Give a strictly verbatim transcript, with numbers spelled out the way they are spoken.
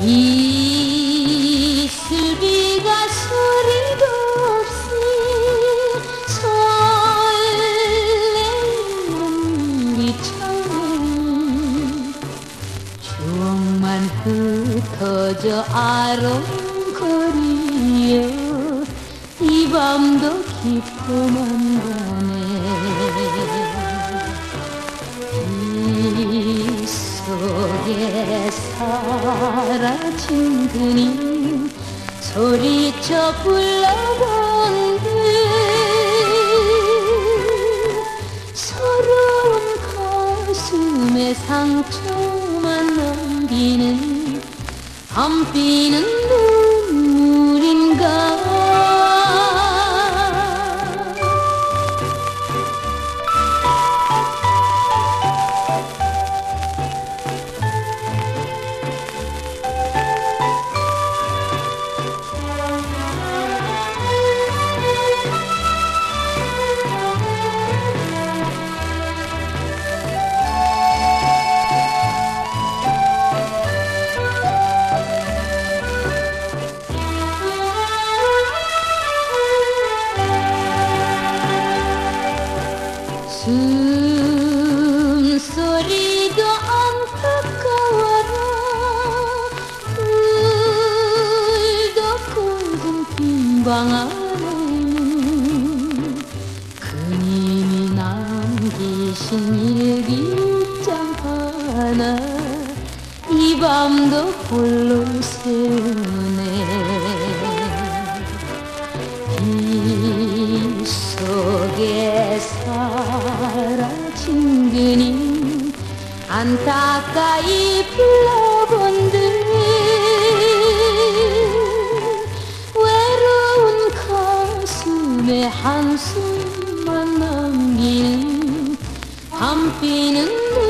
이슬비가 소리도 없이 설레는 우리처럼 추억만 흩어져 아롱거리여 이 밤도 깊어만 가네. 이 속에 사라진 그님 소리쳐 불러본들 서러운 가슴에 상처만 남기는 밤비는 눈물인가. 숨소리도 안타까워라. 불도 꺼진 빈방 안에는 그님이 남기신 일기장 하나 이 밤도 홀로 세우네. 이 속에 사라진 그님 안타까이 불러본들 외로운 가슴에 한숨만 남기는 밤비는